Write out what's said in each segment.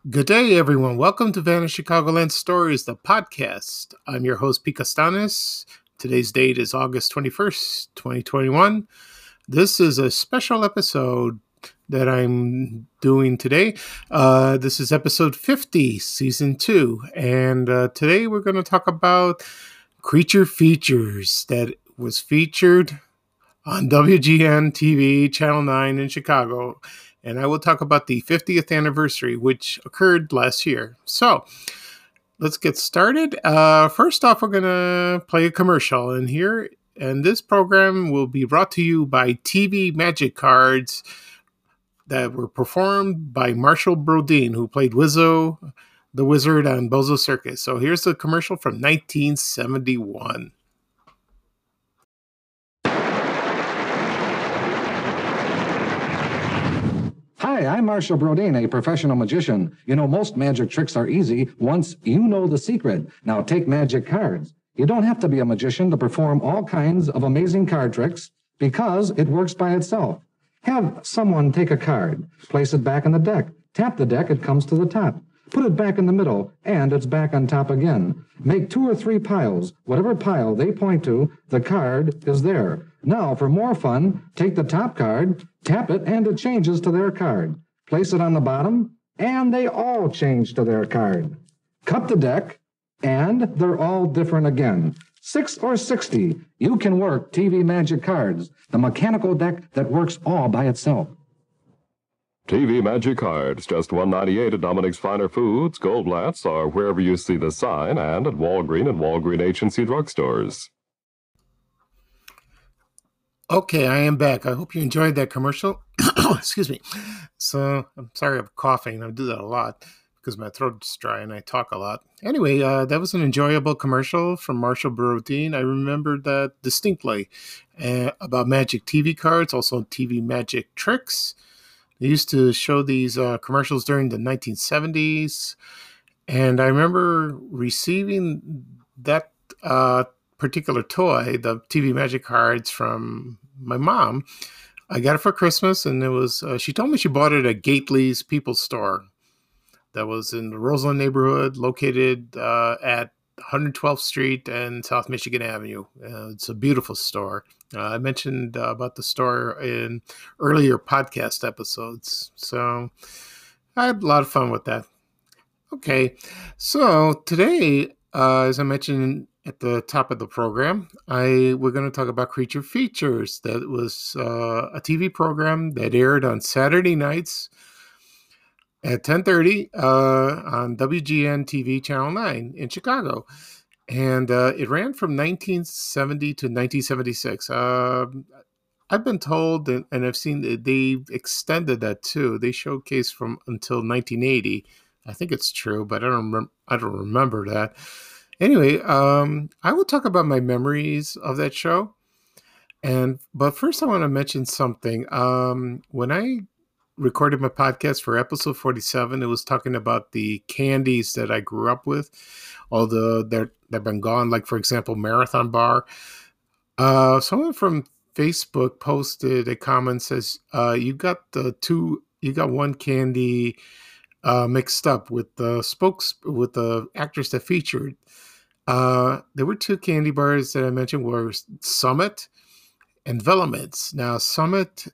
Good day, everyone. Welcome to Vanished Chicagoland Stories, the podcast. I'm your host, Pete Castanes. Today's date is August 21st, 2021. This is a special episode that I'm doing today. This is episode 50, season 2. And today we're going to talk about Creature Features that was featured on WGN TV, Channel 9 in Chicago. And I will talk about the 50th anniversary, which occurred last year. So let's get started. First off, we're going to play a commercial. And this program will be brought to you by TV Magic Cards that were performed by Marshall Brodeen, who played Wizzo, the Wizard on Bozo Circus. So here's the commercial from 1971. Hi, I'm Marshall Brodeen, a professional magician. You know, most magic tricks are easy once you know the secret. Now take magic cards. You don't have to be a magician to perform all kinds of amazing card tricks because it works by itself. Have someone take a card, place it back in the deck, tap the deck, it comes to the top. Put it back in the middle, and it's back on top again. Make 2 or 3 piles. Whatever pile they point to, the card is there. Now, for more fun, take the top card, tap it, and it changes to their card. Place it on the bottom, and they all change to their card. Cut the deck, and they're all different again. 6 or 60, you can work TV Magic Cards, the mechanical deck that works all by itself. TV Magic Cards, just $1.98 at Dominic's Finer Foods, Goldblatt's, or wherever you see the sign, and at Walgreen and Walgreen H&C drugstores. Okay, I am back. I hope you enjoyed that commercial. Excuse me. So, I'm sorry I'm coughing. I do that a lot because my throat's dry and I talk a lot. Anyway, that was an enjoyable commercial from Marshall Brodeen. I remember that distinctly about magic TV cards, also TV magic tricks. They used to show these commercials during the 1970s. And I remember receiving that particular toy, the TV Magic Cards, from my mom. I got it for Christmas, and it was, she told me she bought it at Gately's People's Store that was in the Roseland neighborhood, located at 112th Street and South Michigan Avenue. It's a beautiful store. I mentioned about the store in earlier podcast episodes. So I had a lot of fun with that. Okay, so today, as I mentioned at the top of the program, we're going to talk about Creature Features. That was a TV program that aired on Saturday nights at 10:30 on WGN TV Channel 9 in Chicago. And it ran from 1970 to 1976. I've been told, and I've seen that they extended that too. They showcased from until 1980. I think it's true, but I don't remember that. Anyway, I will talk about my memories of that show. But first I want to mention something. When I recorded my podcast for episode 47, it was talking about the candies that I grew up with, although they've been gone. Like, for example, Marathon Bar. Someone from Facebook posted a comment, says, you got one candy mixed up with the actress that featured. There were 2 candy bars that I mentioned were Summit and Velements. Now, Summit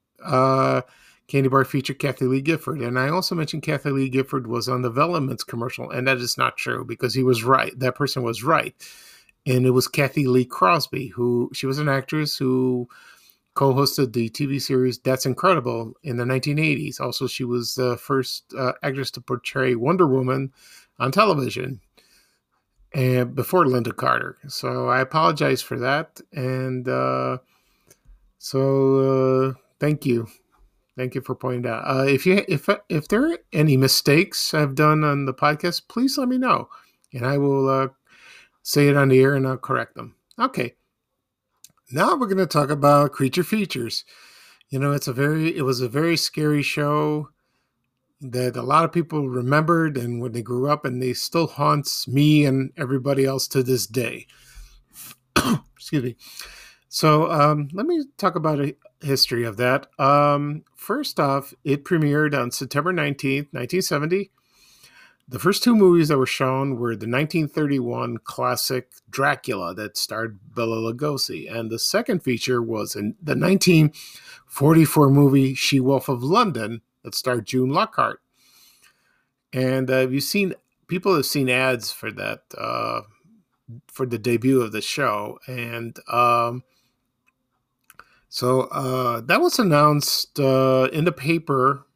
candy bar featured Kathy Lee Gifford, and I also mentioned Kathy Lee Gifford was on the Velements commercial, and that is not true because he was right. That person was right, and it was Kathy Lee Crosby, she was an actress who co-hosted the TV series That's Incredible in the 1980s. Also, she was the first actress to portray Wonder Woman on television, and before Linda Carter. So I apologize for that, and thank you. Thank you for pointing out. If there are any mistakes I've done on the podcast, please let me know, and I will say it on the air and I'll correct them. Okay. Now we're going to talk about Creature Features. You know, it was a very scary show that a lot of people remembered, and when they grew up, and they still haunts me and everybody else to this day. Excuse me. So let me talk about a history of that. First off, it premiered on September 19th, 1970 The first two movies that were shown were the 1931 classic Dracula that starred Bela Lugosi, and the second feature was in the 1944 movie She-Wolf of London that starred June Lockhart. And people have seen ads for that, for the debut of the show. And so that was announced in the paper,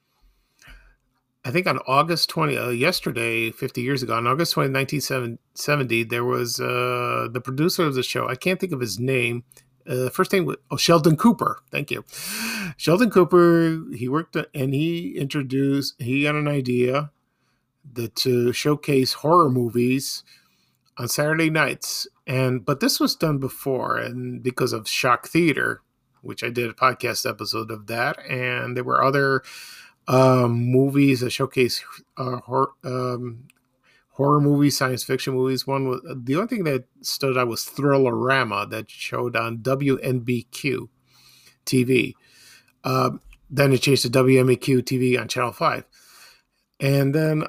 I think on August 20, yesterday, 50 years ago, on August 20, 1970, there was the producer of the show. I can't think of his name. First name was Sheldon Cooper. Thank you. Sheldon Cooper, he worked and he got an idea to showcase horror movies on Saturday nights. But this was done before, and because of Shock Theater, which I did a podcast episode of that, and there were other movies that showcase horror movies, science fiction movies. One was the only thing that stood out was Thriller-Rama that showed on WNBQ TV. Then it changed to WMAQ TV on Channel 5. And then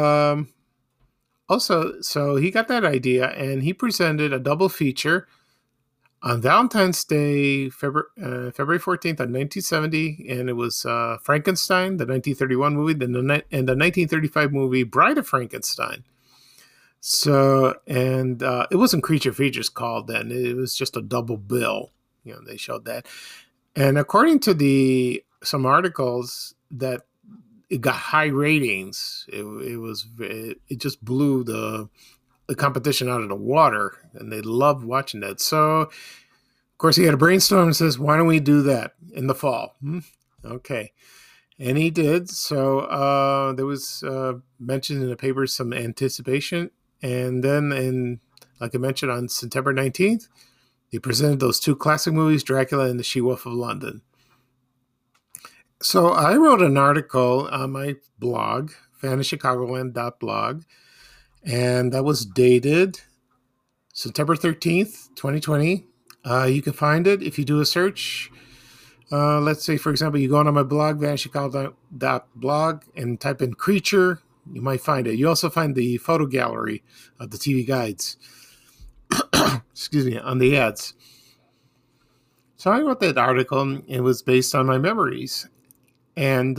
also, so he got that idea and he presented a double feature on Valentine's Day, February 14th of 1970, and it was Frankenstein, the 1931 movie, and the 1935 movie Bride of Frankenstein. So, and it wasn't Creature Features called then; it was just a double bill. They showed that, and according to some articles, that it got high ratings. It just blew the competition out of the water, and they loved watching that. So, of course, he had a brainstorm and says, why don't we do that in the fall? Okay. And he did. So there was mentioned in the paper some anticipation. And then, like I mentioned, on September 19th, he presented those two classic movies, Dracula and the She-Wolf of London. So I wrote an article on my blog, fanofchicagoland.blog, and that was dated September 13th, 2020. You can find it if you do a search. Let's say, for example, you go on my blog, vanishchicago.blog, and type in creature. You might find it. You also find the photo gallery of the TV guides. Excuse me, on the ads. So I wrote that article, and it was based on my memories. And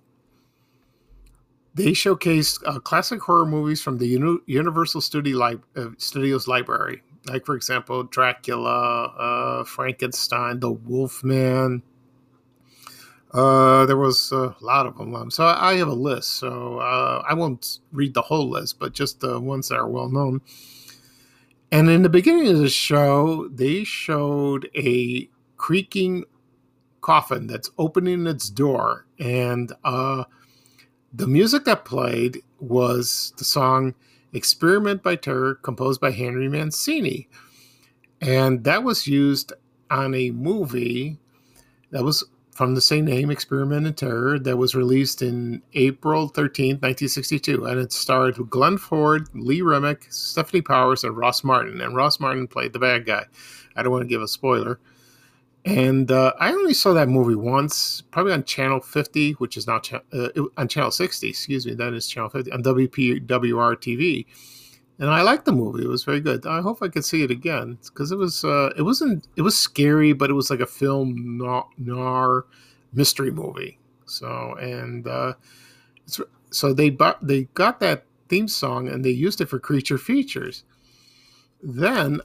they showcased classic horror movies from the Universal Studios library. Like, for example, Dracula, Frankenstein, The Wolfman. There was a lot of them. So I have a list. So I won't read the whole list, but just the ones that are well known. And in the beginning of the show, they showed a creaking coffin that's opening its door, and the music that played was the song Experiment by Terror, composed by Henry Mancini, and that was used on a movie that was from the same name, Experiment in Terror, that was released in April 13th, 1962, and it starred Glenn Ford, Lee Remick, Stephanie Powers, and Ross Martin, and Ross Martin played the bad guy. I don't want to give a spoiler. And I only saw that movie once, probably on Channel 50, which is now on Channel 60, excuse me, that is Channel 50, on WPWR TV. And I liked the movie. It was very good. I hope I could see it again, because it was scary, but it was like a film noir mystery movie. So, and so they got that theme song and they used it for Creature Features. Then,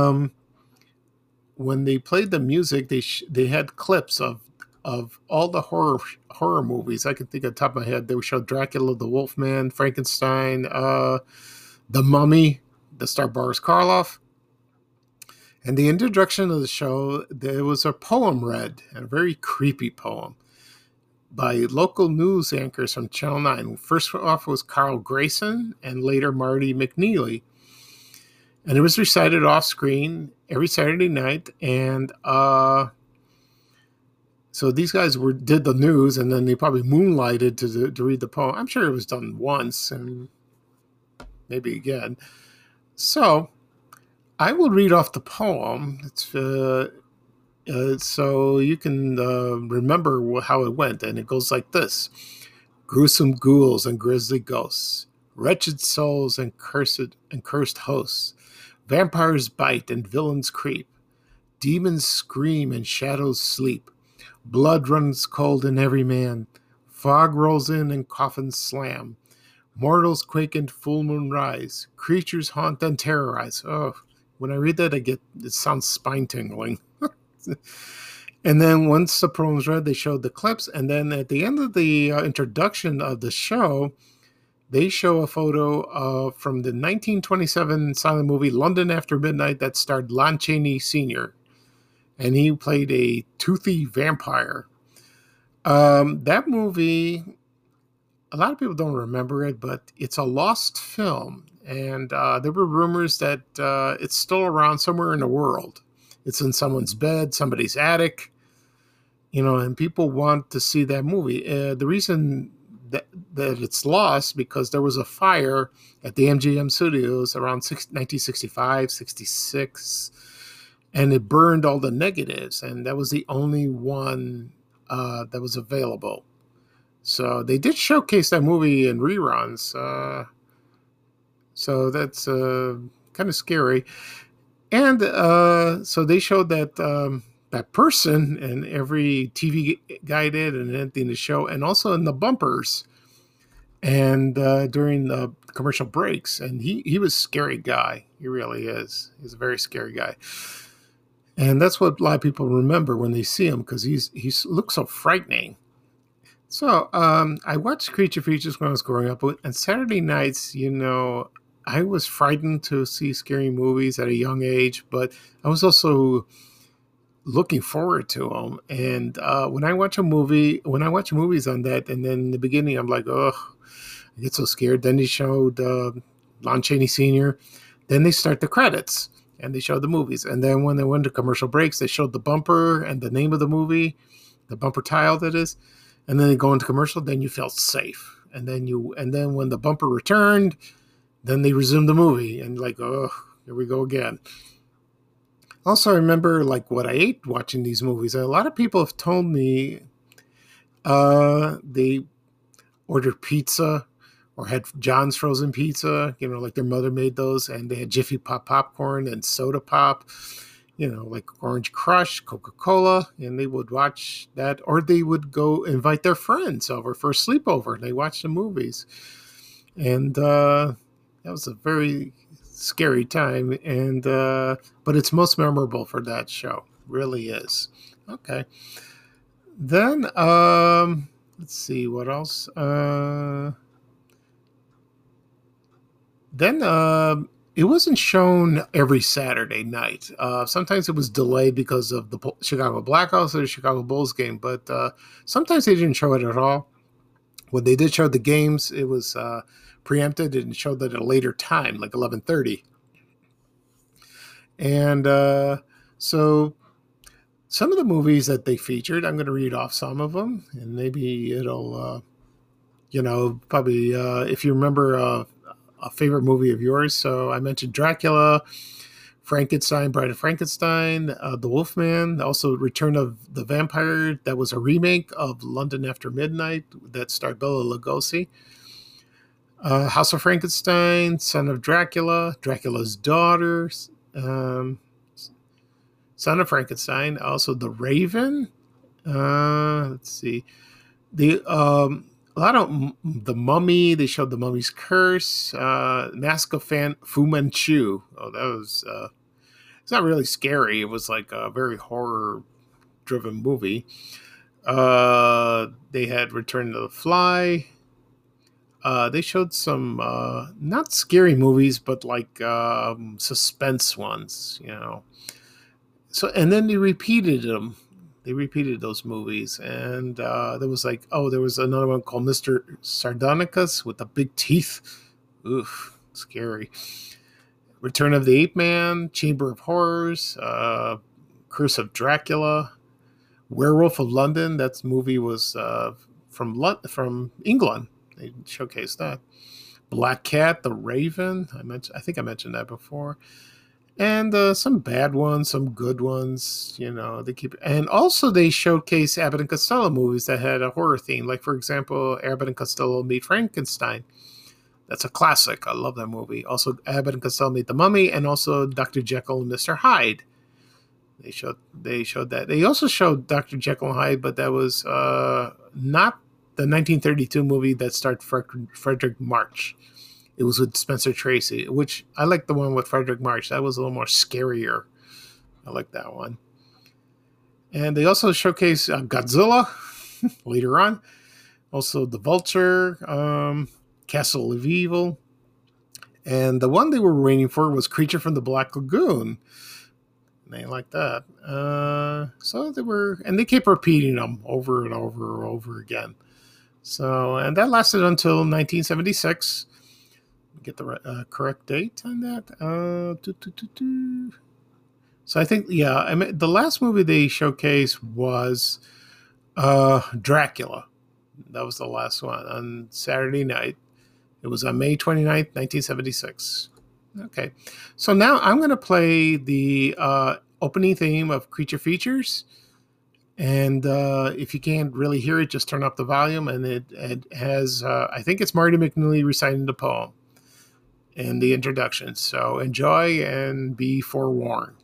when they played the music, they had clips of all the horror movies. I can think at the top of my head. They showed Dracula, the Wolfman, Frankenstein, the Mummy, that starred Boris Karloff. And the introduction of the show, there was a poem read, a very creepy poem, by local news anchors from Channel 9. First off was Carl Grayson, and later Marty McNeely. And it was recited off screen every Saturday night. And so these guys did the news, and then they probably moonlighted to read the poem. I'm sure it was done once and maybe again. So I will read off the poem. It's so you can remember how it went. And it goes like this. Gruesome ghouls and grisly ghosts wretched souls and cursed hosts. Vampires bite and villains creep. Demons scream and shadows sleep. Blood runs cold in every man. Fog rolls in and coffins slam. Mortals quake and full moon rise. Creatures haunt and terrorize. Oh, when I read that, it sounds spine tingling. And then once the program was read, they showed the clips. And then at the end of the introduction of the show, they show a photo from the 1927 silent movie London After Midnight that starred Lon Chaney Sr., and he played a toothy vampire. That movie, a lot of people don't remember it, but it's a lost film. And there were rumors that it's still around somewhere in the world. It's in someone's bed, somebody's attic, and people want to see that movie. The reason that it's lost because there was a fire at the MGM studios around 1965, 66, and it burned all the negatives, and that was the only one that was available. So they did showcase that movie in reruns. So that's kind of scary. And so they showed that that person and every TV guy did and anything to show, and also in the bumpers and during the commercial breaks. And he was a scary guy. He really is. He's a very scary guy. And that's what a lot of people remember when they see him, because he looks so frightening. So I watched Creature Features when I was growing up, and Saturday nights, I was frightened to see scary movies at a young age, but I was also looking forward to them. And when I watch movies on that, and then in the beginning, I'm like, oh, I get so scared. Then they showed Lon Chaney Sr. Then they start the credits, and they show the movies. And then when they went to commercial breaks, they showed the bumper and the name of the movie, the bumper tile that is. And then they go into commercial. Then you felt safe. And then when the bumper returned, then they resumed the movie. And like, oh, here we go again. Also, I remember like what I ate watching these movies. A lot of people have told me they ordered pizza or had John's frozen pizza, like their mother made those, and they had Jiffy Pop popcorn and soda pop, like Orange Crush, Coca-Cola, and they would watch that, or they would go invite their friends over for a sleepover, and they watched the movies. And that was a very scary time, and but it's most memorable for that show. Really is. Okay. Then, let's see, what else? Then it wasn't shown every Saturday night. Sometimes it was delayed because of the Chicago Blackhawks or the Chicago Bulls game, but sometimes they didn't show it at all. When they did show the games, it was preempted and showed at a later time, like 11:30. And so some of the movies that they featured, I'm going to read off some of them, and maybe it'll, probably if you remember a favorite movie of yours. So I mentioned Dracula, Frankenstein, Bride of Frankenstein, The Wolfman, also Return of the Vampire. That was a remake of London After Midnight that starred Bela Lugosi. House of Frankenstein, Son of Dracula, Dracula's Daughter, Son of Frankenstein, also The Raven. Let's see. A lot of The Mummy. They showed The Mummy's Curse, Mask of Fu Manchu. Oh, that was it's not really scary. It was like a very horror-driven movie. They had Return to the Fly. They showed some not scary movies, but like suspense ones, So, and then they repeated them. They repeated those movies, and there was another one called Mr. Sardonicus with the big teeth. Oof, scary. Return of the Ape Man, Chamber of Horrors, Curse of Dracula, Werewolf of London. That movie was from England. They showcased that. Black Cat, The Raven. I think I mentioned that before. And some bad ones, some good ones, they keep. And also they showcase Abbott and Costello movies that had a horror theme. Like, for example, Abbott and Costello Meet Frankenstein. That's a classic. I love that movie. Also, Abbott and Costello Meet the Mummy, and also Dr. Jekyll and Mr. Hyde. They showed that. They also showed Dr. Jekyll and Hyde, but that was not the 1932 movie that starred Frederick March. It was with Spencer Tracy, which I like the one with Frederick March. That was a little more scarier. I like that one. And they also showcase Godzilla later on. Also The Vulture, Castle of Evil. And the one they were waiting for was Creature from the Black Lagoon. They like that. So they kept repeating them over and over and over again. So, and that lasted until 1976. Get the correct date on that. So I think, the last movie they showcased was Dracula. That was the last one on Saturday night. It was on May 29th, 1976. Okay. So now I'm going to play the opening theme of Creature Features. And if you can't really hear it, just turn up the volume. And it has, I think it's Marty McNeely reciting the poem in the introduction. So enjoy and be forewarned.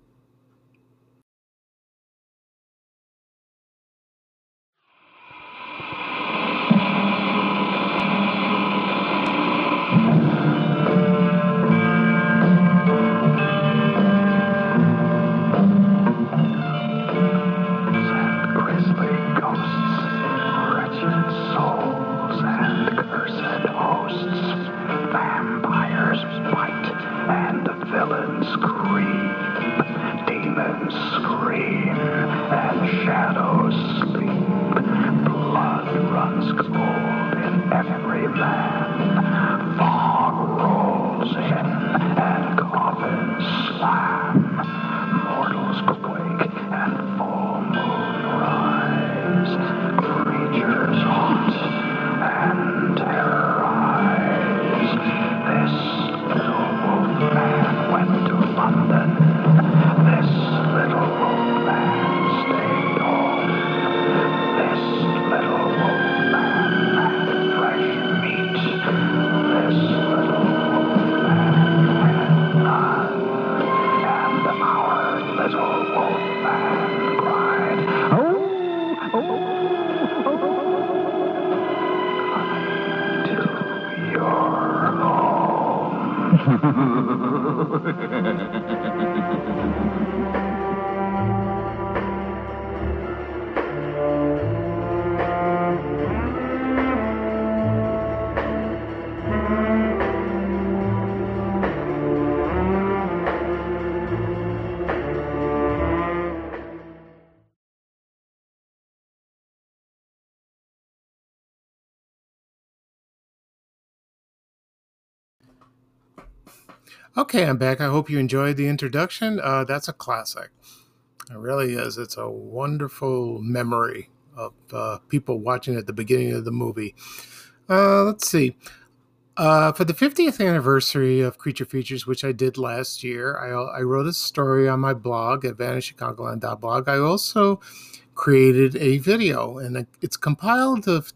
Okay, I'm back. I hope you enjoyed the introduction. That's a classic. It really is. It's a wonderful memory of people watching at the beginning of the movie. Let's see. For the 50th anniversary of Creature Features, which I did last year, I wrote a story on my blog at vanishingcongoland.blog. I also created a video, and it's compiled of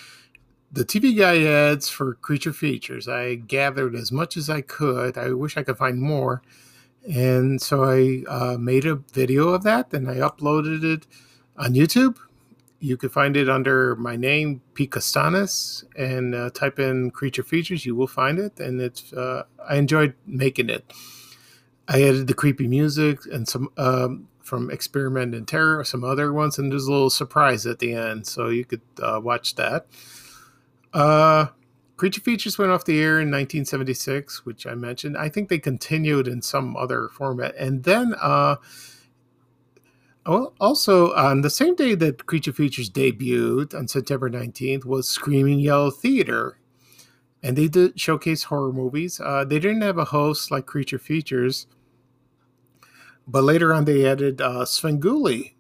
the TV Guide ads for Creature Features. I gathered as much as I could. I wish I could find more. And so I made a video of that, and I uploaded it on YouTube. You can find it under my name, Pete Costanis, and type in Creature Features. You will find it, and it's I enjoyed making it. I added the creepy music and some from Experiment in Terror, some other ones, and there's a little surprise at the end, so you could watch that. Creature Features went off the air in 1976, which I mentioned. I think they continued in some other format. And then also on the same day that Creature Features debuted on September 19th was Screaming Yellow Theater. And they did showcase horror movies. They didn't have a host like Creature Features. But later on they added Svengoolie.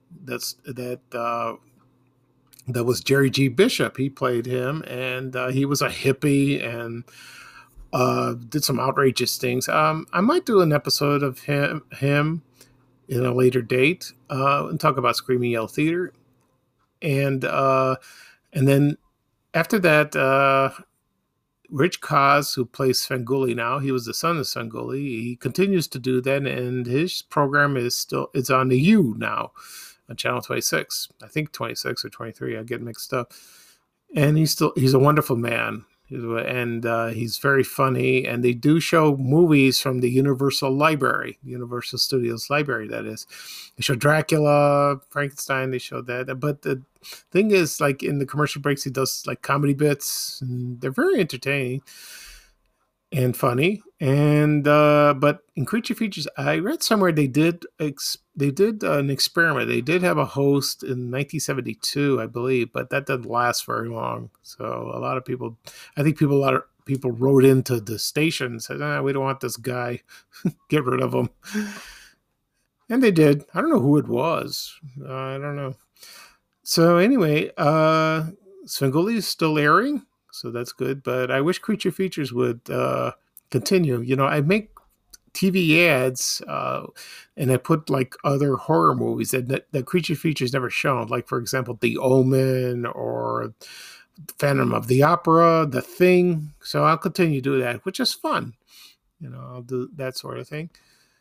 That was Jerry G. Bishop. He played him, and he was a hippie and did some outrageous things. I might do an episode of him in a later date and talk about Screaming Yellow Theater. And then after that, Rich Kaz, who plays Svengoolie now, he was the son of Svengoolie. He continues to do that, and his program is on the U now on Channel 26. I think 26 or 23. I get mixed up. And he's a wonderful man. And he's very funny, and they do show movies from the Universal Studios library, that is. They show Dracula, Frankenstein, they show that. But the thing is, like, in the commercial breaks, he does like comedy bits, and they're very entertaining and funny. And but in Creature Features, I read somewhere they did an experiment. They did have a host in 1972, I believe, but that didn't last very long. So a lot of people wrote into the station and said, we don't want this guy. Get rid of him. And they did. I don't know who it was. I don't know. So anyway, Svengoolie is still airing, so that's good. But I wish Creature Features would continue. You know, I make TV ads, and I put like other horror movies that Creature Features never shown. Like, for example, The Omen or Phantom of the Opera, The Thing. So I'll continue to do that, which is fun. You know, I'll do that sort of thing.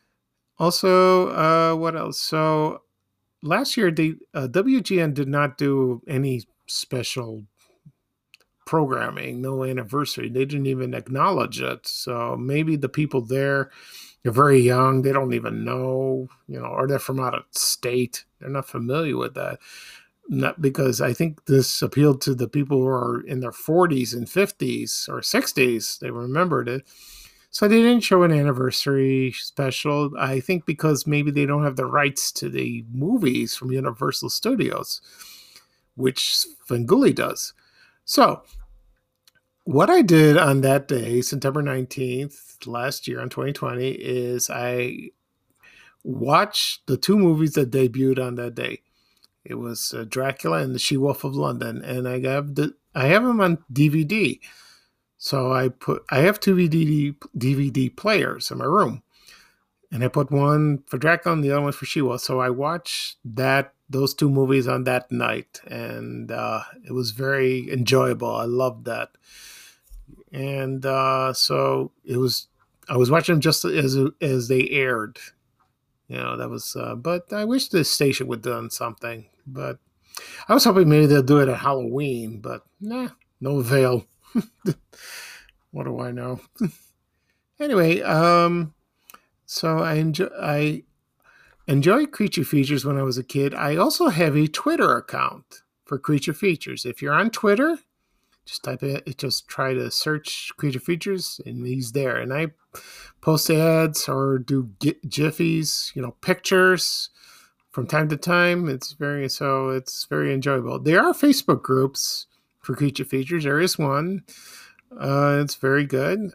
Also, what else? So last year, WGN did not do any special programming, no anniversary. They didn't even acknowledge it. So maybe the people there, they're very young. They don't even know, you know, or they're from out of state. They're not familiar with that. Not because I think this appealed to the people who are in their 40s and 50s or 60s. They remembered it. So they didn't show an anniversary special. I think because maybe they don't have the rights to the movies from Universal Studios, which Svengoolie does. So what I did on that day, September 19th, last year in 2020, is I watched the two movies that debuted on that day. It was Dracula and the She-Wolf of London, and I have them on DVD. So I have two DVD players in my room, and I put one for Dracula and the other one for She-Wolf. So I watched those two movies on that night, and it was very enjoyable. I loved that, and so it was. I was watching them just as they aired. You know, that was. But I wish the station would have done something. But I was hoping maybe they'll do it at Halloween. But no avail. What do I know? Anyway, so I enjoyed Creature Features when I was a kid. I also have a Twitter account for Creature Features. If you're on Twitter, just try to search Creature Features, and he's there. And I post ads or do jiffies, you know, pictures from time to time. It's very enjoyable. There are Facebook groups for Creature Features. There is one. It's very good.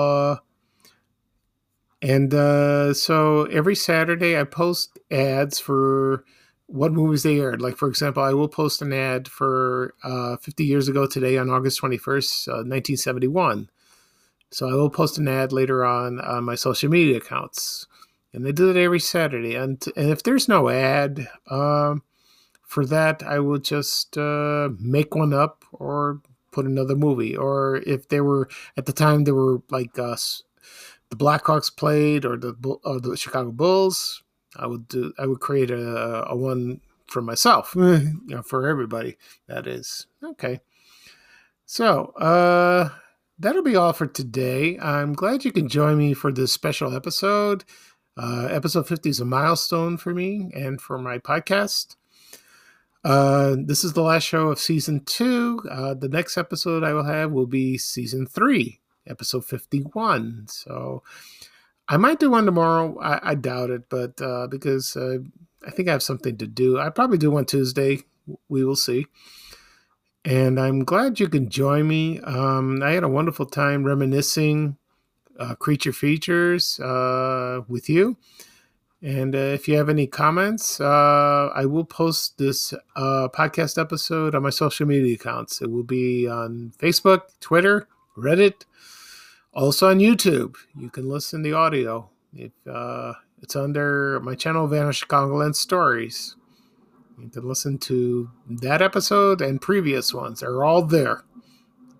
So every Saturday I post ads for what movies they aired. Like, for example, I will post an ad for 50 years ago today on August 21st, 1971. So I will post an ad later on my social media accounts. And they do it every Saturday. And if there's no ad for that, I will just make one up or put another movie. Or if they were, at the time, there were like the Blackhawks played or the Chicago Bulls, I would create a one for myself, you know, for everybody. That is okay. So that'll be all for today. I'm glad you can join me for this special episode. Episode 50 is a milestone for me and for my podcast. This is the last show of season 2. The next episode I will have will be season 3, episode 51. So I might do one tomorrow. I doubt it, but because I think I have something to do. I probably do one Tuesday. We will see. And I'm glad you can join me. I had a wonderful time reminiscing Creature Features with you. And if you have any comments, I will post this podcast episode on my social media accounts. It will be on Facebook, Twitter, Reddit, also on YouTube. You can listen to the audio. It's under my channel, Vanished Chicagoland Stories. You can listen to that episode and previous ones. They're all there.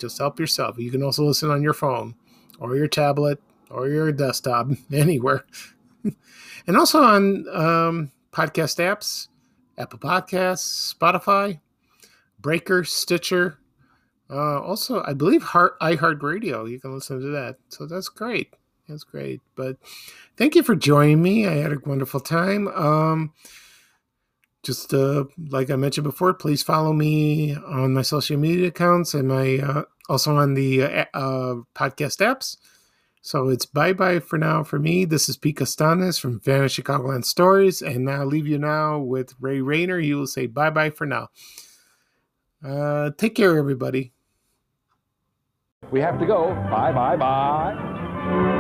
Just help yourself. You can also listen on your phone or your tablet or your desktop, anywhere. And also on podcast apps, Apple Podcasts, Spotify, Breaker, Stitcher. Also, I believe iHeartRadio. You can listen to that. So that's great. That's great. But thank you for joining me. I had a wonderful time. Just like I mentioned before, please follow me on my social media accounts and my also on the podcast apps. So it's bye-bye for now for me. This is Pete Costanes from Vanished Chicagoland Stories, and I'll leave you now with Ray Rayner. He will say bye-bye for now. Take care, everybody. We have to go. Bye, bye, bye.